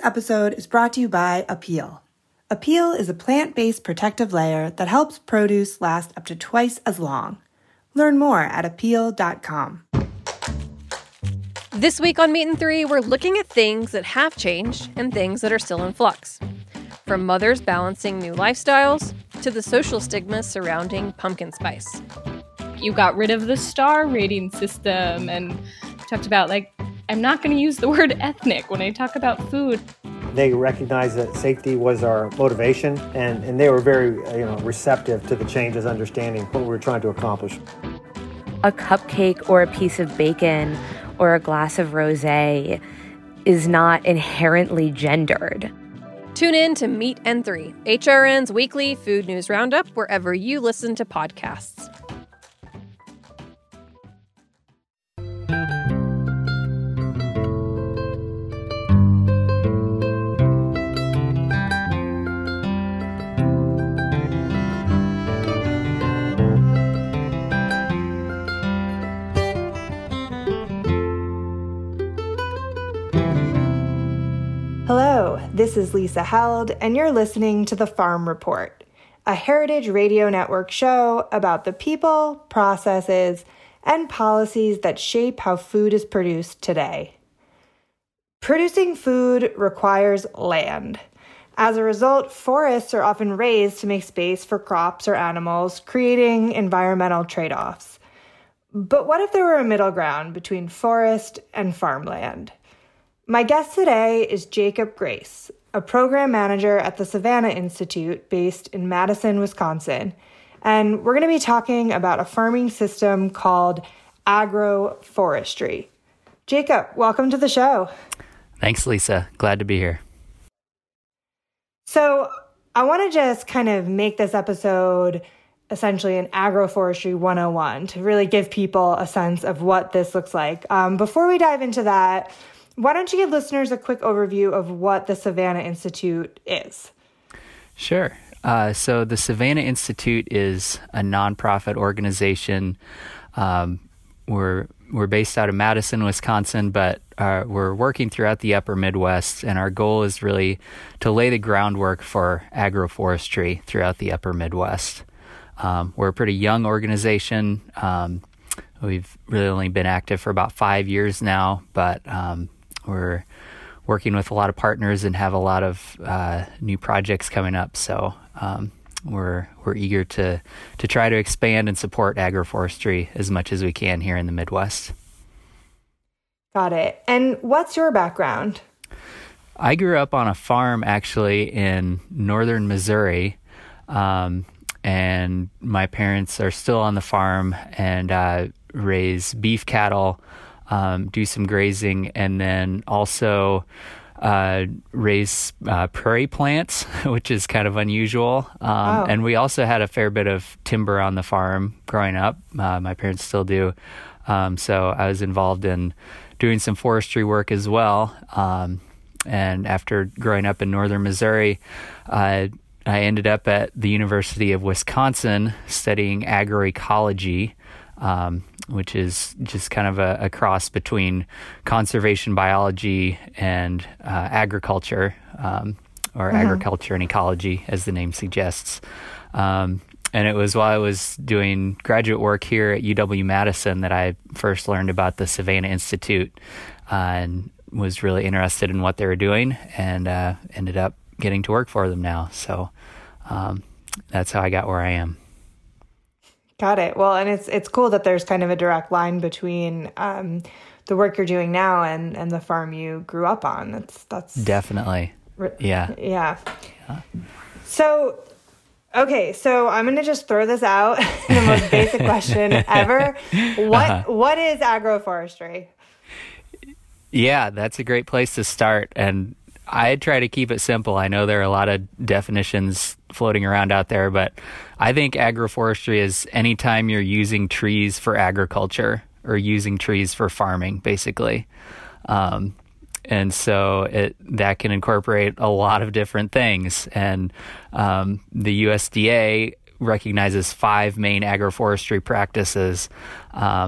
episode is brought to you by Appeal. Appeal is a plant-based protective layer that helps produce last up to twice as long. Learn more at appeal.com. This week on Meat and Three, we're looking at things that have changed and things that are still in flux. From mothers balancing new lifestyles to the social stigma surrounding pumpkin spice. You got rid of the star rating system and talked about, I'm not going to use the word ethnic when I talk about food. They recognized that safety was our motivation, and they were very receptive to the changes, understanding what we were trying to accomplish. A cupcake or a piece of bacon or a glass of rosé is not inherently gendered. Tune in to Meat and Three, HRN's weekly food news roundup, wherever you listen to podcasts. Hello, this is Lisa Held, and you're listening to The Farm Report, a Heritage Radio Network show about the people, processes, and policies that shape how food is produced today. Producing food requires land. As a result, forests are often razed to make space for crops or animals, creating environmental trade-offs. But what if there were a middle ground between forest and farmland? My guest today is Jacob Grace, a program manager at the Savannah Institute based in Madison, Wisconsin. And we're going to be talking about a farming system called agroforestry. Jacob, welcome to the show. Thanks, Lisa. Glad to be here. So I want to just kind of make this episode essentially an agroforestry 101 to really give people a sense of what this looks like. Before we dive into that, why don't you give listeners a quick overview of what the Savannah Institute is? Sure. So the Savannah Institute is a nonprofit organization. We're based out of Madison, Wisconsin, but we're working throughout the upper Midwest, and our goal is really to lay the groundwork for agroforestry throughout the upper Midwest. We're a pretty young organization. We've really only been active for about 5 years now, but we're working with a lot of partners and have a lot of new projects coming up. So we're eager to try to expand and support agroforestry as much as we can here in the Midwest. Got it. And what's your background? I grew up on a farm actually in northern Missouri, and my parents are still on the farm and raise beef cattle, do some grazing, and then also raise prairie plants, which is kind of unusual. And we also had a fair bit of timber on the farm growing up. My parents still do. So I was involved in doing some forestry work as well. And after growing up in northern Missouri, I ended up at the University of Wisconsin studying agroecology, which is just kind of a cross between conservation biology and agriculture, or agriculture and ecology, as the name suggests. And it was while I was doing graduate work here at UW-Madison that I first learned about the Savannah Institute and was really interested in what they were doing, and ended up getting to work for them now. So that's how I got where I am. Got it. Well, and it's cool that there's kind of a direct line between the work you're doing now and the farm you grew up on. That's definitely. Yeah. So, okay, so I'm going to just throw this out, the most basic question ever. What is agroforestry? Yeah, that's a great place to start. And I try to keep it simple. I know there are a lot of definitions floating around out there, but I think agroforestry is anytime you're using trees for agriculture or using trees for farming, basically. And so that can incorporate a lot of different things. And the USDA recognizes 5 main agroforestry practices.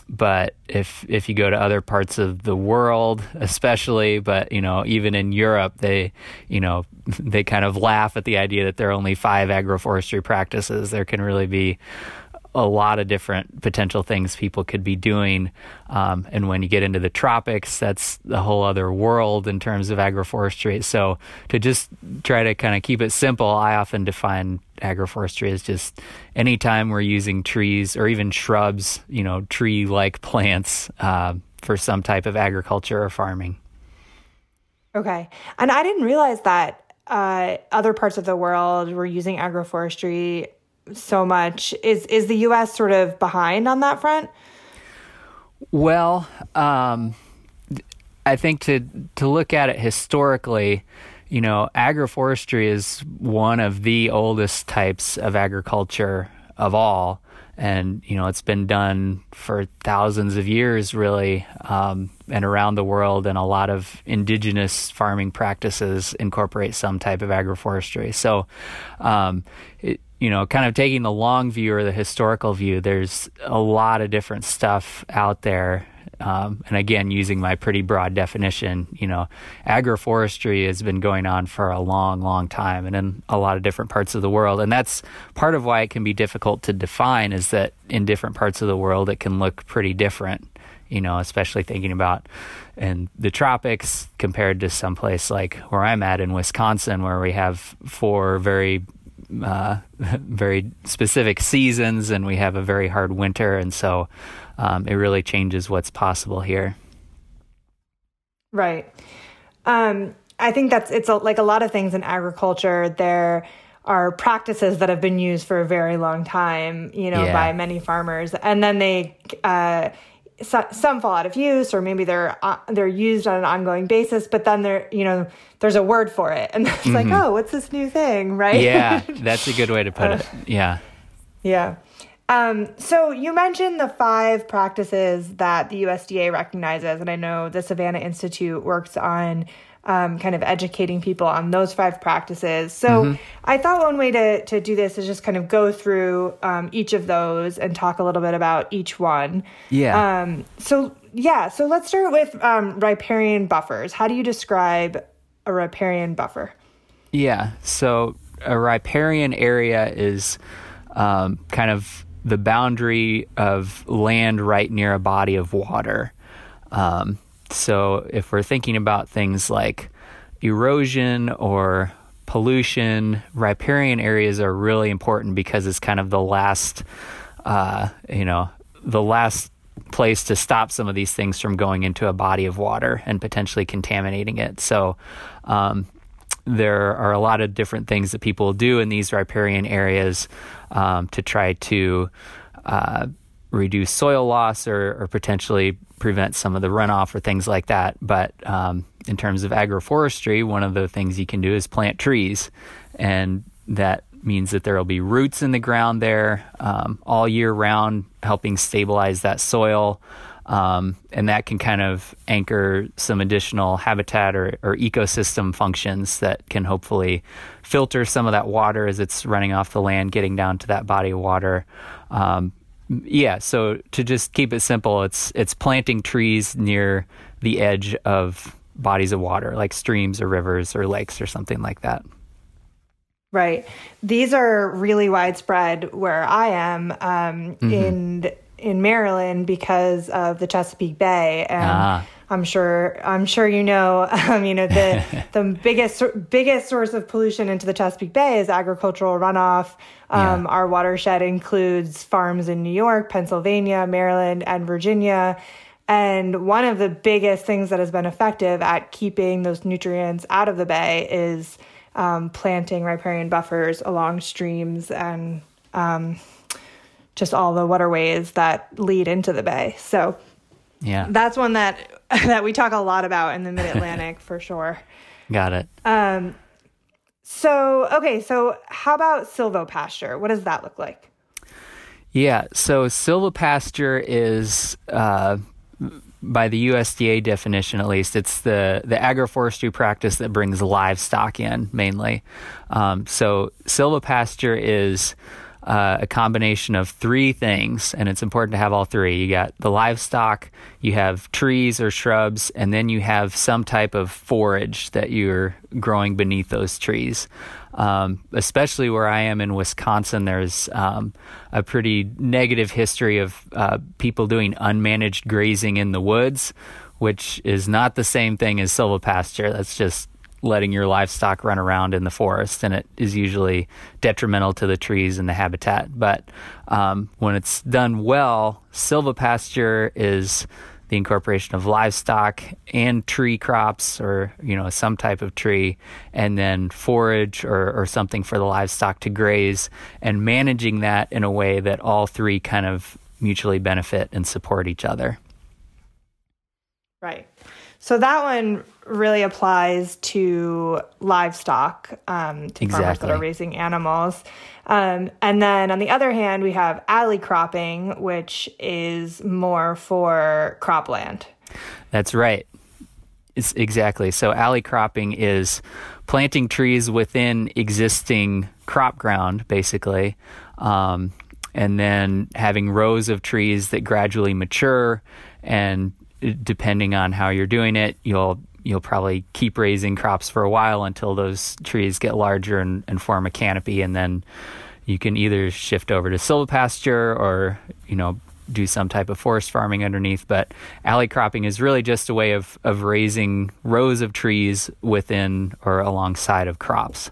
But if you go to other parts of the world, especially, but even in Europe, they kind of laugh at the idea that there are only 5 agroforestry practices. There can really be a lot of different potential things people could be doing. And when you get into the tropics, that's a whole other world in terms of agroforestry. So to just try to kind of keep it simple, I often define agroforestry as just anytime we're using trees or even shrubs, tree-like plants for some type of agriculture or farming. Okay. And I didn't realize that other parts of the world were using agroforestry so much. Is the U.S. sort of behind on that front? Well, I think to look at it historically, agroforestry is one of the oldest types of agriculture of all. And, it's been done for thousands of years, really, and around the world. And a lot of indigenous farming practices incorporate some type of agroforestry. So, kind of taking the long view or the historical view, there's a lot of different stuff out there. And again, using my pretty broad definition, agroforestry has been going on for a long, long time and in a lot of different parts of the world. And that's part of why it can be difficult to define, is that in different parts of the world, it can look pretty different, especially thinking about in the tropics compared to someplace like where I'm at in Wisconsin, where we have 4 very specific seasons and we have a very hard winter. And so it really changes what's possible here. Right. I think it's like a lot of things in agriculture. There are practices that have been used for a very long time, by many farmers, and then they some fall out of use, or maybe they're used on an ongoing basis. But then there's a word for it, and it's like, oh, what's this new thing, right? Yeah, that's a good way to put it. Yeah. Yeah. So you mentioned the 5 practices that the USDA recognizes, and I know the Savannah Institute works on kind of educating people on those 5 practices. So I thought one way to do this is just kind of go through each of those and talk a little bit about each one. Yeah. So let's start with riparian buffers. How do you describe a riparian buffer? Yeah. So a riparian area is kind of the boundary of land right near a body of water. So if we're thinking about things like erosion or pollution, riparian areas are really important because it's kind of the last, the last place to stop some of these things from going into a body of water and potentially contaminating it. So there are a lot of different things that people do in these riparian areas to try to reduce soil loss or potentially prevent some of the runoff or things like that. But in terms of agroforestry, one of the things you can do is plant trees. And that means that there will be roots in the ground there all year round, helping stabilize that soil. And that can kind of anchor some additional habitat or ecosystem functions that can hopefully filter some of that water as it's running off the land, getting down to that body of water. So to just keep it simple, it's planting trees near the edge of bodies of water, like streams or rivers or lakes or something like that. Right. These are really widespread where I am in Maryland because of the Chesapeake Bay, and I'm sure the biggest source of pollution into the Chesapeake Bay is agricultural runoff. Our watershed includes farms in New York, Pennsylvania, Maryland, and Virginia. And one of the biggest things that has been effective at keeping those nutrients out of the bay is planting riparian buffers along streams and just all the waterways that lead into the bay. So that's one that we talk a lot about in the Mid-Atlantic for sure. Got it. So how about silvopasture? What does that look like? Yeah, so silvopasture is, by the USDA definition at least, it's the agroforestry practice that brings livestock in mainly. So silvopasture is a combination of three things, and it's important to have all three. You got the livestock, you have trees or shrubs, and then you have some type of forage that you're growing beneath those trees. Especially where I am in Wisconsin, there's a pretty negative history of people doing unmanaged grazing in the woods, which is not the same thing as silvopasture. That's just letting your livestock run around in the forest, and it is usually detrimental to the trees and the habitat. But when it's done well, silvopasture is the incorporation of livestock and tree crops, or some type of tree, and then forage or something for the livestock to graze, and managing that in a way that all three kind of mutually benefit and support each other. Right. So that one really applies to livestock, to farmers that are raising animals. And then on the other hand, we have alley cropping, which is more for cropland. That's right. It's exactly. So alley cropping is planting trees within existing crop ground, basically, and then having rows of trees that gradually mature, and depending on how you're doing it, you'll probably keep raising crops for a while until those trees get larger and form a canopy, and then you can either shift over to silvopasture or do some type of forest farming underneath. But alley cropping is really just a way of raising rows of trees within or alongside of crops.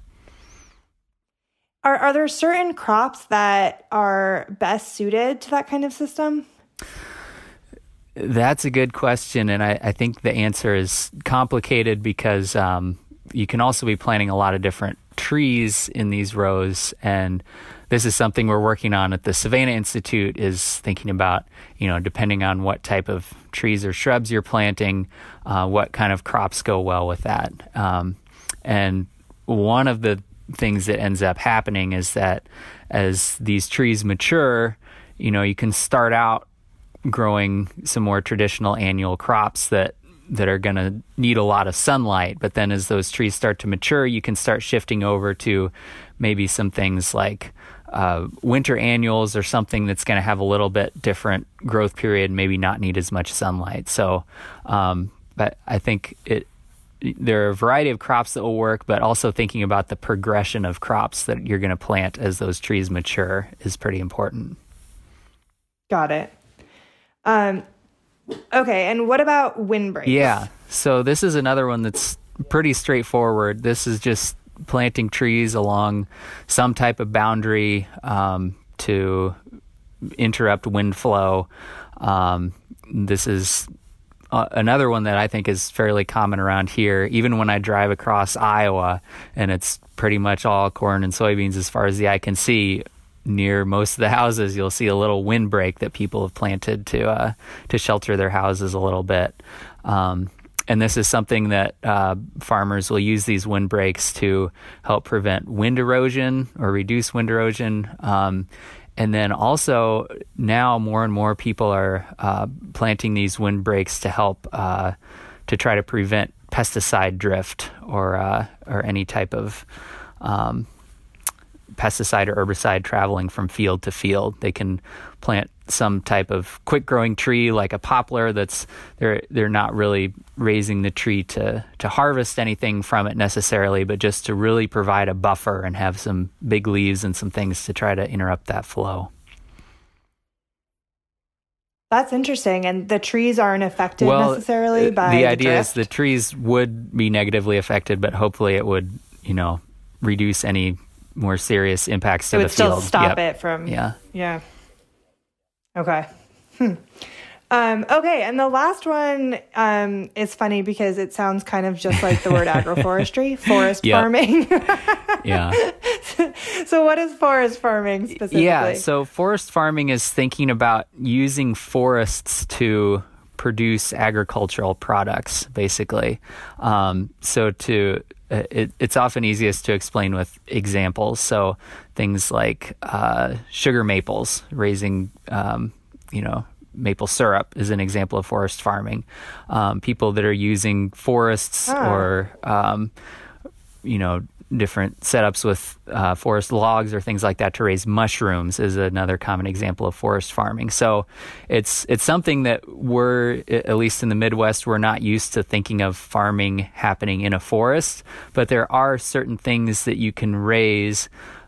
Are there certain crops that are best suited to that kind of system? That's a good question, and I think the answer is complicated because you can also be planting a lot of different trees in these rows, and this is something we're working on at the Savannah Institute, is thinking about, depending on what type of trees or shrubs you're planting, what kind of crops go well with that. And one of the things that ends up happening is that as these trees mature, you can start out growing some more traditional annual crops that are going to need a lot of sunlight. But then as those trees start to mature, you can start shifting over to maybe some things like winter annuals, or something that's going to have a little bit different growth period, maybe not need as much sunlight. So, but I think there are a variety of crops that will work, but also thinking about the progression of crops that you're going to plant as those trees mature is pretty important. Got it. Okay, and what about windbreaks? Yeah, so this is another one that's pretty straightforward. This is just planting trees along some type of boundary to interrupt wind flow. This is another one that I think is fairly common around here, even when I drive across Iowa, and it's pretty much all corn and soybeans as far as the eye can see. Near most of the houses, you'll see a little windbreak that people have planted to shelter their houses a little bit. And this is something that farmers will use these windbreaks to help prevent wind erosion or reduce wind erosion. And then also now more and more people are planting these windbreaks to help to try to prevent pesticide drift or any type of pesticide or herbicide traveling from field to field. They can plant some type of quick growing tree like a poplar that's they're not really raising the tree to harvest anything from it necessarily, but just to really provide a buffer and have some big leaves and some things to try to interrupt that flow. That's interesting. And the trees aren't affected necessarily by the idea drift? is the trees would be negatively affected, but hopefully it would, reduce any more serious impacts to the field. It would still stop it from... Yeah. Okay. Okay, and the last one is funny because it sounds kind of just like the word agroforestry, forest farming. Yeah. So what is forest farming specifically? Yeah, so forest farming is thinking about using forests to produce agricultural products, basically. It's often easiest to explain with examples. So things like sugar maples, raising, maple syrup is an example of forest farming. People that are using forests or different setups with forest logs or things like that to raise mushrooms is another common example of forest farming. So it's something that we're, at least in the Midwest, we're not used to thinking of farming happening in a forest, but there are certain things that you can raise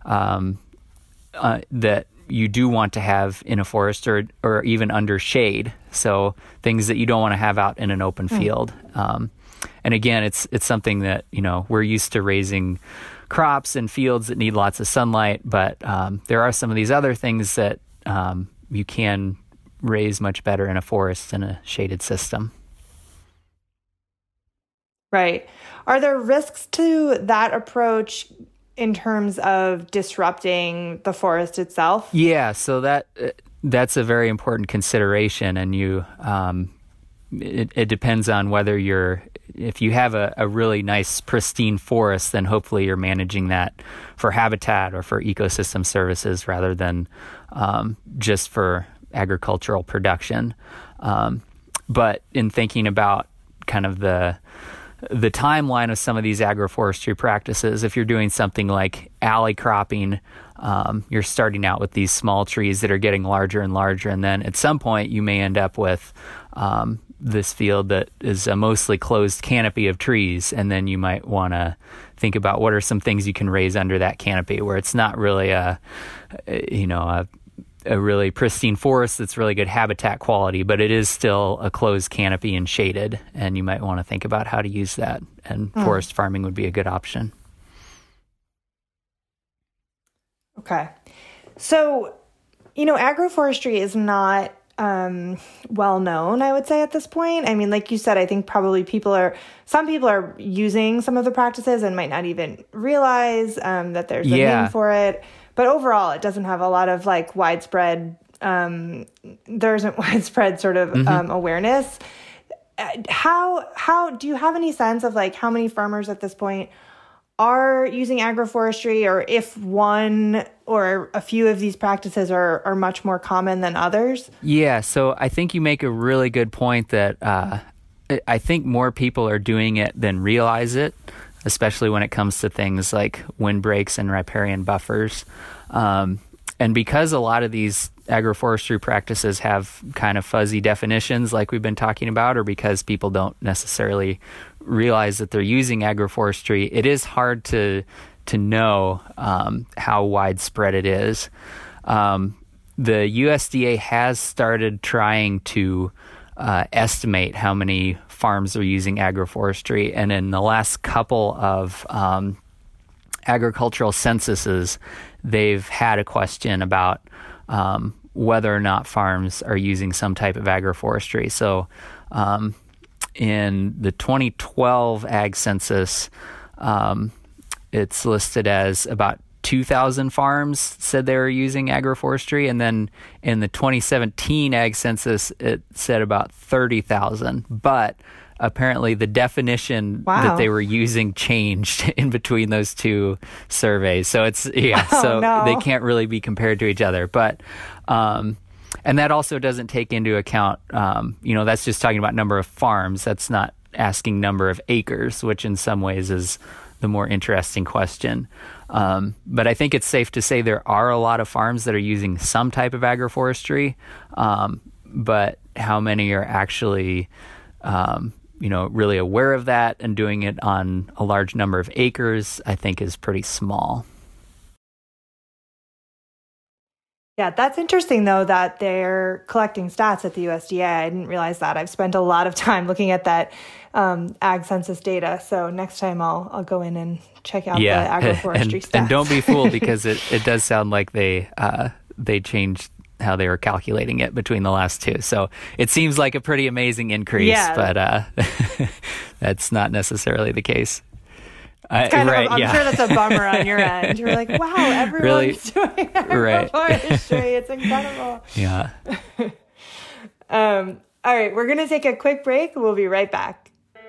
that you do want to have in a forest or even under shade. So things that you don't want to have out in an open field. And again, it's something that, we're used to raising crops and fields that need lots of sunlight, but there are some of these other things that you can raise much better in a forest in a shaded system. Right. Are there risks to that approach in terms of disrupting the forest itself? Yeah, so that's a very important consideration, and it depends on whether if you have a really nice pristine forest, then hopefully you're managing that for habitat or for ecosystem services rather than just for agricultural production. But in thinking about kind of the timeline of some of these agroforestry practices, if you're doing something like alley cropping, you're starting out with these small trees that are getting larger and larger, and then at some point you may end up with this field that is a mostly closed canopy of trees, and then you might want to think about what are some things you can raise under that canopy where it's not really a really pristine forest that's really good habitat quality, but it is still a closed canopy and shaded, and you might want to think about how to use that, and forest farming would be a good option. Okay. So, agroforestry is not well known, I would say, at this point. I mean, like you said, I think probably some people are using some of the practices and might not even realize that there's a name for it. But overall, it doesn't have a lot of widespread, there isn't widespread sort of awareness. How do you have any sense of how many farmers at this point are using agroforestry, or if one or a few of these practices are much more common than others? Yeah, so I think you make a really good point that I think more people are doing it than realize it, especially when it comes to things like windbreaks and riparian buffers. And because a lot of these agroforestry practices have kind of fuzzy definitions like we've been talking about, or because people don't necessarily realize that they're using agroforestry, it is hard to know how widespread it is. The USDA has started trying to estimate how many farms are using agroforestry, and in the last couple of agricultural censuses, they've had a question about whether or not farms are using some type of agroforestry. So in the 2012 ag census, it's listed as about 2,000 farms said they were using agroforestry, and then in the 2017 ag census, it said about 30,000. But apparently the definition that they were using changed in between those two surveys. So they can't really be compared to each other. But and that also doesn't take into account, that's just talking about number of farms. That's not asking number of acres, which in some ways is the more interesting question. But I think it's safe to say there are a lot of farms that are using some type of agroforestry, but how many are actually really aware of that and doing it on a large number of acres, I think is pretty small. Yeah, that's interesting, though, that they're collecting stats at the USDA. I didn't realize that. I've spent a lot of time looking at that ag census data. So next time I'll go in and check out the agroforestry stats. And don't be fooled, because it does sound like they changed how they were calculating it between the last two. So it seems like a pretty amazing increase, but that's not necessarily the case. I'm sure that's a bummer on your end. You're like, wow, everyone's doing agroforestry. It's incredible. Yeah. All right, we're going to take a quick break. We'll be right back.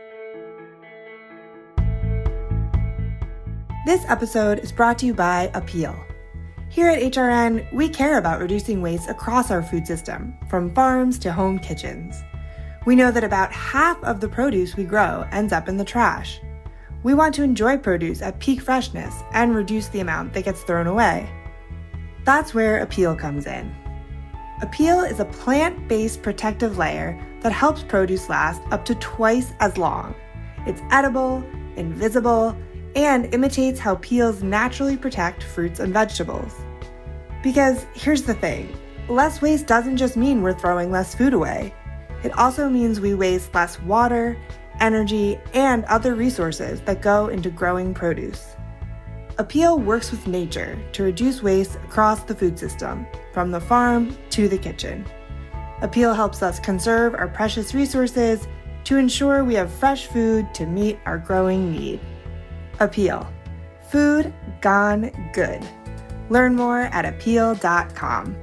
This episode is brought to you by Appeal. Here at HRN, we care about reducing waste across our food system, from farms to home kitchens. We know that about half of the produce we grow ends up in the trash. We want to enjoy produce at peak freshness and reduce the amount that gets thrown away. That's where Apeel comes in. Apeel is a plant-based protective layer that helps produce last up to twice as long. It's edible, invisible, and imitates how peels naturally protect fruits and vegetables. Because here's the thing, less waste doesn't just mean we're throwing less food away. It also means we waste less water, energy, and other resources that go into growing produce. Apeel works with nature to reduce waste across the food system, from the farm to the kitchen. Apeel helps us conserve our precious resources to ensure we have fresh food to meet our growing need. Apeel. Food gone good. Learn more at apeel.com.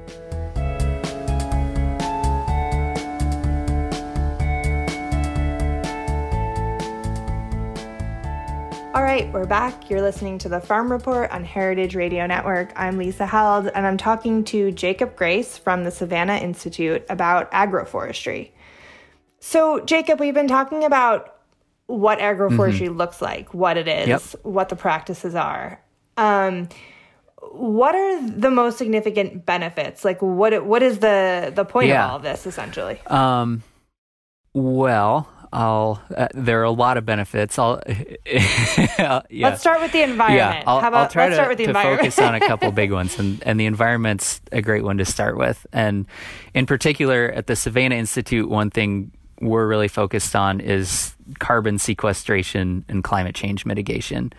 All right, we're back. You're listening to the Farm Report on Heritage Radio Network. I'm Lisa Held, and I'm talking to Jacob Grace from the Savannah Institute about agroforestry. So, Jacob, we've been talking about what agroforestry looks like, what it is, what the practices are. What are the most significant benefits? Like, what is the point of all of this, essentially? There are a lot of benefits. Let's start with the environment. I'll try to focus on a couple big ones, and the environment's a great one to start with. And in particular, at the Savannah Institute, one thing we're really focused on is carbon sequestration and climate change mitigation.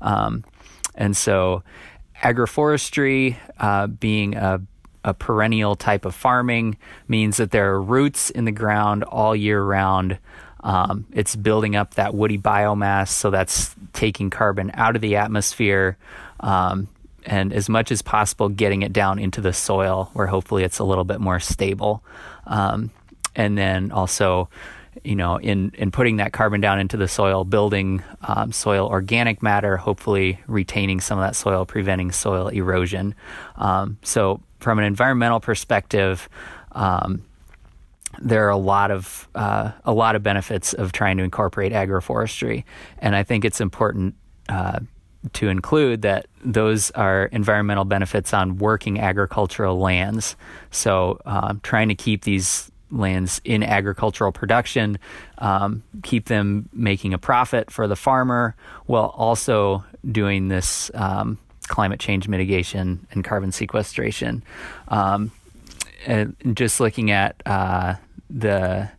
And so agroforestry, being a perennial type of farming, means that there are roots in the ground all year round. It's building up that woody biomass, so that's taking carbon out of the atmosphere, and as much as possible getting it down into the soil where hopefully it's a little bit more stable. And then also, in putting that carbon down into the soil, building soil organic matter, hopefully retaining some of that soil, preventing soil erosion. So from an environmental perspective, there are a lot of benefits of trying to incorporate agroforestry, and I think it's important to include that those are environmental benefits on working agricultural lands. So trying to keep these lands in agricultural production, keep them making a profit for the farmer, while also doing this climate change mitigation and carbon sequestration. And just looking at let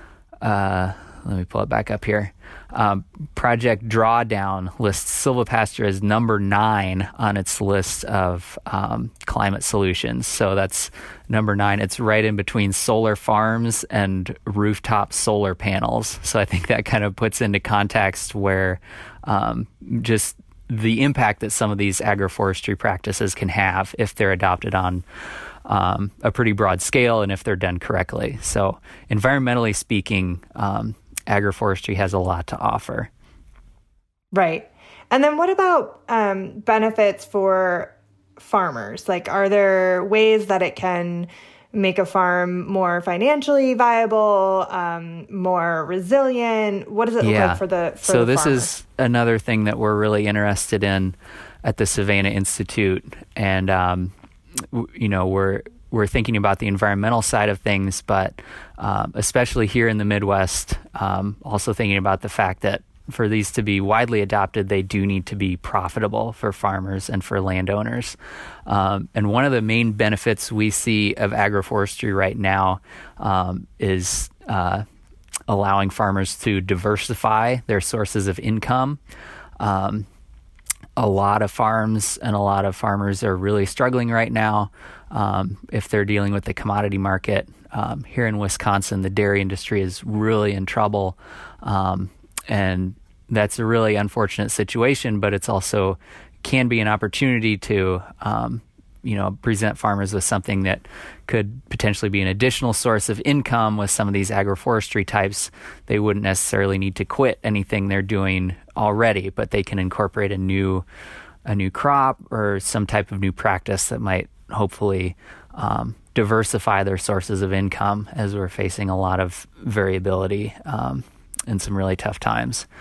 me pull it back up here. Project Drawdown lists silvopasture as number 9 on its list of climate solutions. So that's number 9. It's right in between solar farms and rooftop solar panels. So I think that kind of puts into context where just the impact that some of these agroforestry practices can have if they're adopted on a pretty broad scale and if they're done correctly. So environmentally speaking, agroforestry has a lot to offer. Right. And then what about benefits for farmers? Like, are there ways that it can make a farm more financially viable, more resilient? What does it look like for the So this farmer? is another thing that we're really interested in at the Savannah Institute. And, we're thinking about the environmental side of things, but especially here in the Midwest, also thinking about the fact that for these to be widely adopted, they do need to be profitable for farmers and for landowners. And one of the main benefits we see of agroforestry right now is allowing farmers to diversify their sources of income. A lot of farms and a lot of farmers are really struggling right now if they're dealing with the commodity market. Here in Wisconsin, the dairy industry is really in trouble. And that's a really unfortunate situation, but it's also can be an opportunity to, present farmers with something that could potentially be an additional source of income with some of these agroforestry types. They wouldn't necessarily need to quit anything they're doing already, but they can incorporate a new crop or some type of new practice that might hopefully diversify their sources of income as we're facing a lot of variability in some really tough times.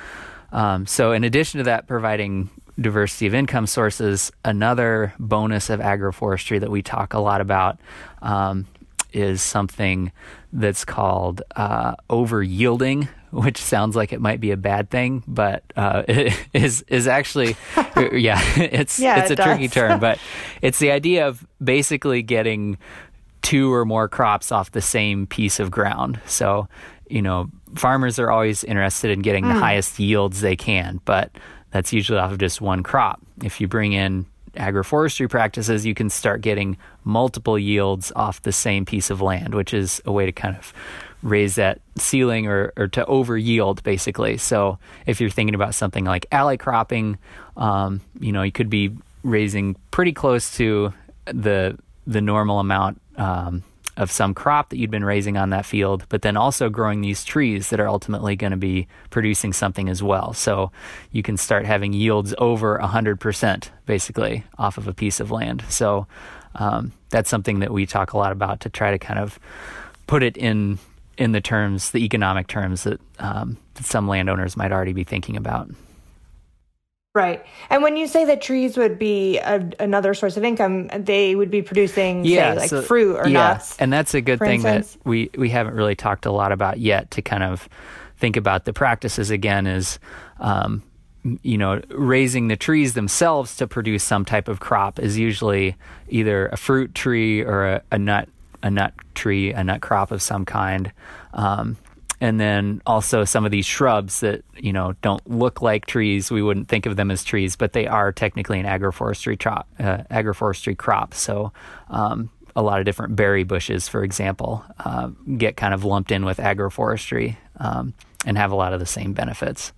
So in addition to that, providing diversity of income sources, another bonus of agroforestry that we talk a lot about is something that's called over yielding, which sounds like it might be a bad thing, but it is actually, it's a tricky term, but it's the idea of basically getting 2 or more crops off the same piece of ground. So, farmers are always interested in getting the highest yields they can, but that's usually off of just one crop. If you bring in agroforestry practices, you can start getting multiple yields off the same piece of land, which is a way to kind of raise that ceiling or to over yield, basically. So if you're thinking about something like alley cropping, you could be raising pretty close to the normal amount of some crop that you'd been raising on that field, but then also growing these trees that are ultimately going to be producing something as well. So you can start having yields over 100%, basically, off of a piece of land. So that's something that we talk a lot about to try to kind of put it in the terms, the economic terms that some landowners might already be thinking about. Right. And when you say that trees would be another source of income, they would be producing, fruit or nuts. And that's a good thing that we haven't really talked a lot about yet, to kind of think about the practices again, is, raising the trees themselves to produce some type of crop is usually either a fruit tree or a nut tree, a nut crop of some kind. And then also some of these shrubs that, don't look like trees. We wouldn't think of them as trees, but they are technically an agroforestry crop. So a lot of different berry bushes, for example, get kind of lumped in with agroforestry and have a lot of the same benefits.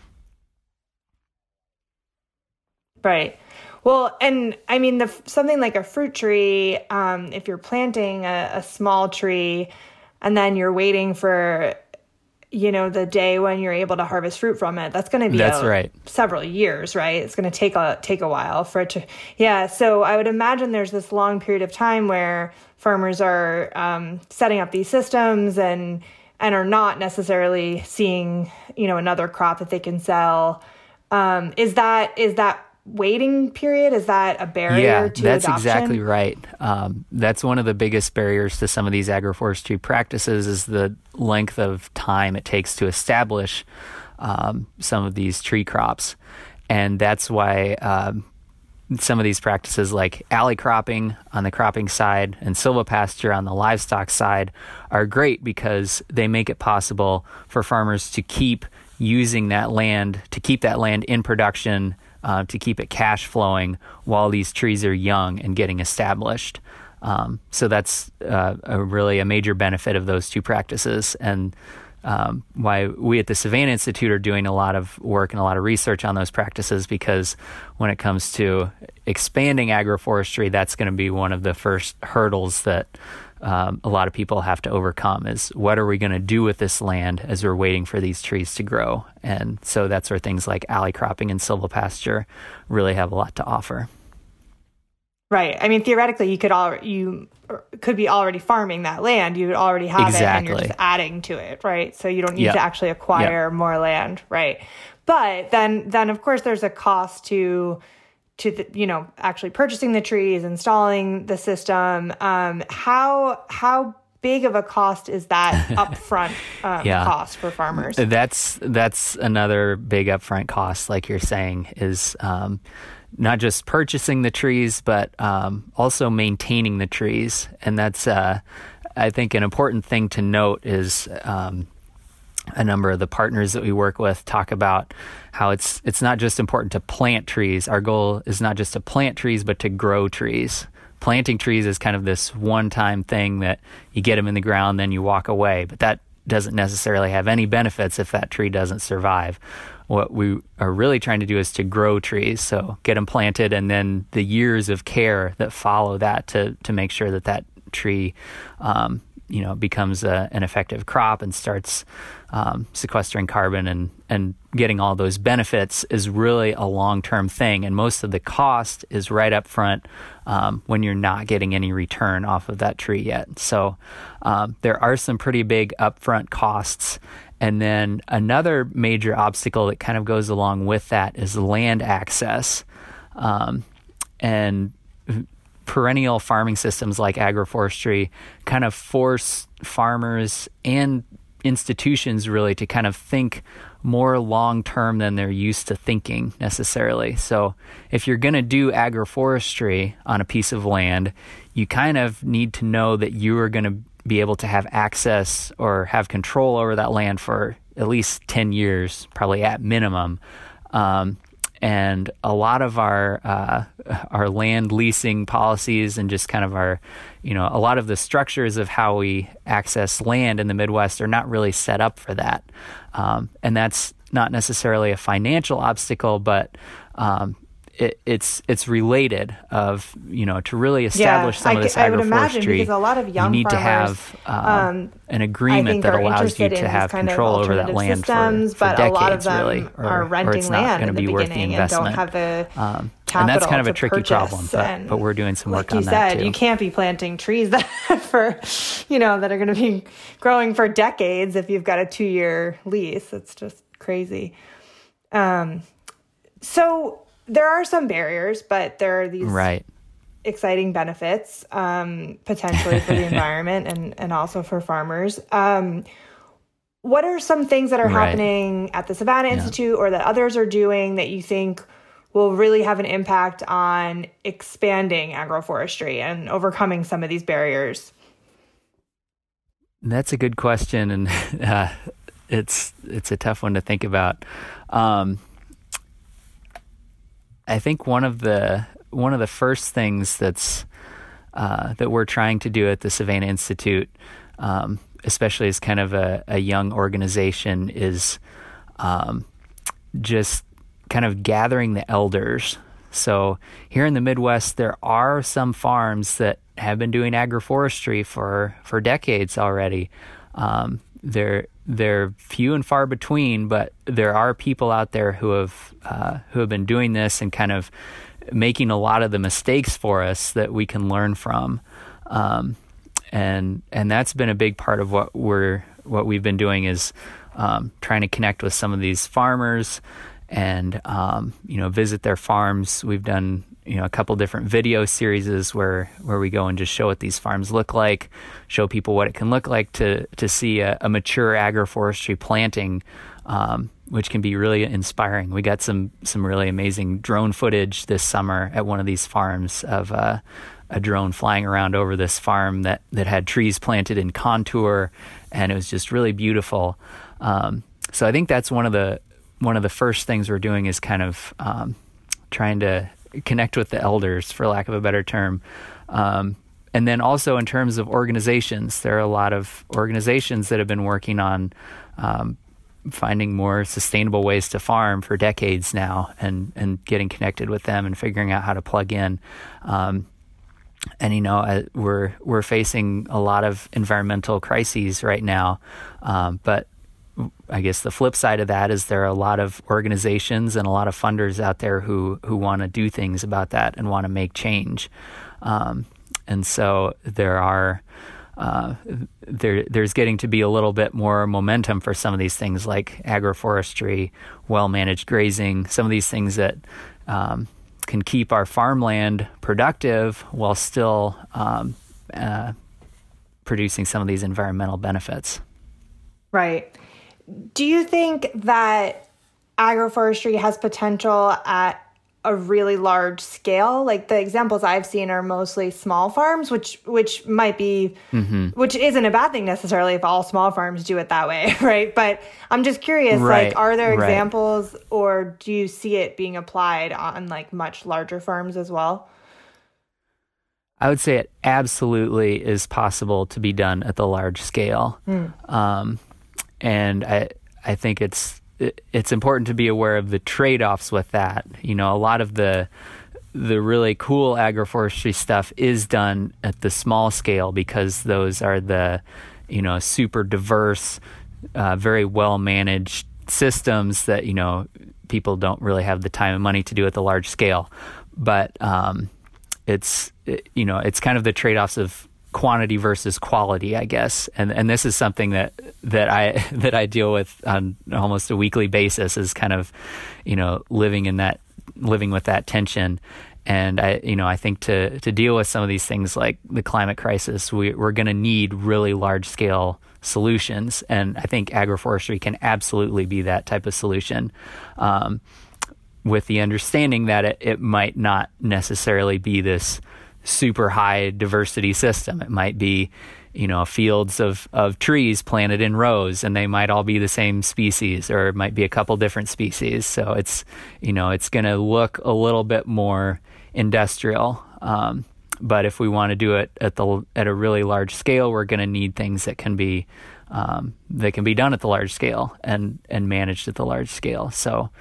Right. Well, and I mean, something like a fruit tree, if you're planting a small tree and then you're waiting for the day when you're able to harvest fruit from it, that's going to be several years, right? It's going to take a while for it to, So I would imagine there's this long period of time where farmers are setting up these systems and are not necessarily seeing, another crop that they can sell. Is that waiting period? Is that a barrier to that's adoption? Exactly right. That's one of the biggest barriers to some of these agroforestry practices, is the length of time it takes to establish some of these tree crops. And that's why some of these practices like alley cropping on the cropping side and silvopasture on the livestock side are great, because they make it possible for farmers to keep using that land, to keep that land in production, to keep it cash flowing while these trees are young and getting established. So that's really a major benefit of those two practices, and why we at the Savannah Institute are doing a lot of work and a lot of research on those practices, because when it comes to expanding agroforestry, that's going to be one of the first hurdles that a lot of people have to overcome, is what are we going to do with this land as we're waiting for these trees to grow? And so that's where things like alley cropping and silvopasture really have a lot to offer. Right. I mean, theoretically, you could be already farming that land. You would already have it, and you're just adding to it, right? So you don't need to actually acquire more land, right? But then of course, there's a cost to actually purchasing the trees, installing the system. How big of a cost is that upfront cost for farmers? That's another big upfront cost, like you're saying, is not just purchasing the trees, but also maintaining the trees. And that's, I think, an important thing to note is a number of the partners that we work with talk about how it's not just important to plant trees. Our goal is not just to plant trees, but to grow trees. Planting trees is kind of this one-time thing that you get them in the ground, then you walk away. But that doesn't necessarily have any benefits if that tree doesn't survive. What we are really trying to do is to grow trees, so get them planted, and then the years of care that follow that to make sure that tree becomes an effective crop and starts sequestering carbon and getting all those benefits is really a long-term thing. And most of the cost is right up front when you're not getting any return off of that tree yet. So there are some pretty big upfront costs. And then another major obstacle that kind of goes along with that is land access. And perennial farming systems like agroforestry kind of force farmers and institutions really to kind of think more long-term than they're used to thinking necessarily. So if you're going to do agroforestry on a piece of land, you kind of need to know that you are going to be able to have access or have control over that land for at least 10 years, probably at minimum. And a lot of our land leasing policies and just kind of our, a lot of the structures of how we access land in the Midwest are not really set up for that. And that's not necessarily a financial obstacle, but it's related of, to really establish some of this agroforestry. I would imagine, because a lot of young you need farmers, to have an agreement that allows you to have control over that land systems, for but decades, a lot of them really, are renting land in the beginning and don't have the capital and that's kind of a tricky purchase. problem, but we're doing some work on that too. Like you said, you can't be planting trees that that are going to be growing for decades if you've got a 2-year lease. It's just crazy. So there are some barriers, but there are these exciting benefits potentially for the environment and also for farmers. What are some things that are happening at the Savannah Institute or that others are doing that you think will really have an impact on expanding agroforestry and overcoming some of these barriers? That's a good question, and it's a tough one to think about. I think one of the first things that we're trying to do at the Savannah Institute, especially as kind of a young organization, is just kind of gathering the elders. So here in the Midwest, there are some farms that have been doing agroforestry for decades already. They're few and far between, but there are people out there who have been doing this and kind of making a lot of the mistakes for us that we can learn from. And that's been a big part of what we've been doing is trying to connect with some of these farmers and visit their farms. We've done a couple different video series where we go and just show what these farms look like, show people what it can look like to see a mature agroforestry planting, which can be really inspiring. We got some really amazing drone footage this summer at one of these farms of a drone flying around over this farm that had trees planted in contour, and it was just really beautiful. So I think that's one of the first things we're doing is kind of trying to connect with the elders, for lack of a better term. And then also in terms of organizations, there are a lot of organizations that have been working on finding more sustainable ways to farm for decades now and getting connected with them and figuring out how to plug in. We're facing a lot of environmental crises right now, but I guess the flip side of that is there are a lot of organizations and a lot of funders out there who want to do things about that and want to make change. And so there's getting to be a little bit more momentum for some of these things like agroforestry, well-managed grazing, some of these things that can keep our farmland productive while still producing some of these environmental benefits. Right. Do you think that agroforestry has potential at a really large scale? Like the examples I've seen are mostly small farms, which might be, which isn't a bad thing necessarily if all small farms do it that way, right? But I'm just curious, like, are there examples or do you see it being applied on like much larger farms as well? I would say it absolutely is possible to be done at the large scale. And I think it's important to be aware of the trade-offs with that. A lot of the really cool agroforestry stuff is done at the small scale because those are the, super diverse, very well-managed systems that, people don't really have the time and money to do at the large scale. But it's kind of the trade-offs of quantity versus quality, I guess. And this is something that I deal with on almost a weekly basis, is kind of, living with that tension. And I think to deal with some of these things like the climate crisis, we're going to need really large scale solutions. And I think agroforestry can absolutely be that type of solution, with the understanding that it might not necessarily be this super high diversity system. It might be, fields of trees planted in rows, and they might all be the same species, or it might be a couple different species. So it's going to look a little bit more industrial. But if we want to do it at a really large scale, we're going to need things that can be done at the large scale and managed at the large scale. So,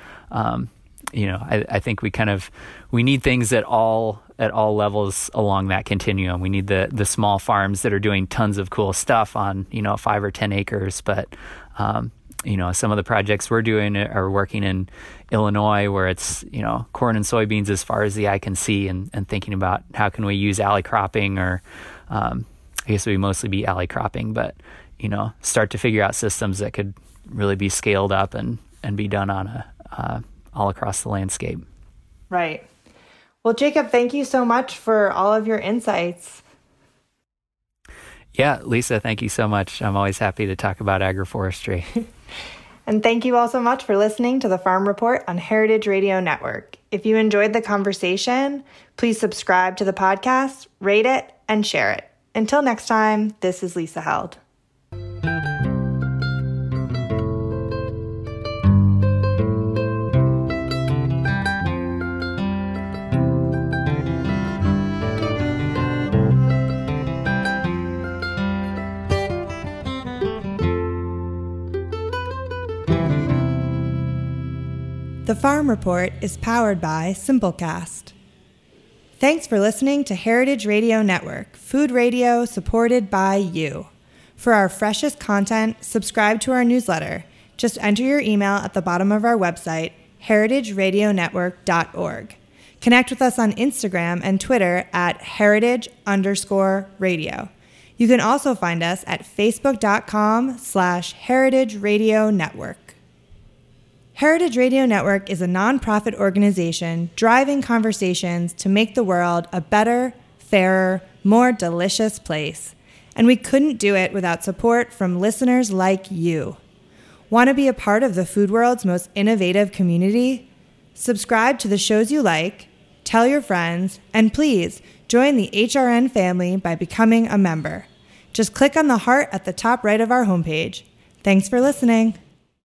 I think we need things at all levels along that continuum. We need the small farms that are doing tons of cool stuff on 5 or 10 acres, but some of the projects we're doing are working in Illinois, where it's corn and soybeans as far as the eye can see, and thinking about how can we use alley cropping, or I guess it would mostly be alley cropping, but start to figure out systems that could really be scaled up and be done on all across the landscape. Right. Well, Jacob, thank you so much for all of your insights. Yeah, Lisa, thank you so much. I'm always happy to talk about agroforestry. And thank you all so much for listening to the Farm Report on Heritage Radio Network. If you enjoyed the conversation, please subscribe to the podcast, rate it, and share it. Until next time, this is Lisa Held. The Farm Report is powered by Simplecast. Thanks for listening to Heritage Radio Network, food radio supported by you. For our freshest content, subscribe to our newsletter. Just enter your email at the bottom of our website, heritageradionetwork.org. Connect with us on Instagram and Twitter at heritage_radio. You can also find us at facebook.com/Heritage Radio Network. Heritage Radio Network is a nonprofit organization driving conversations to make the world a better, fairer, more delicious place. And we couldn't do it without support from listeners like you. Want to be a part of the food world's most innovative community? Subscribe to the shows you like, tell your friends, and please join the HRN family by becoming a member. Just click on the heart at the top right of our homepage. Thanks for listening.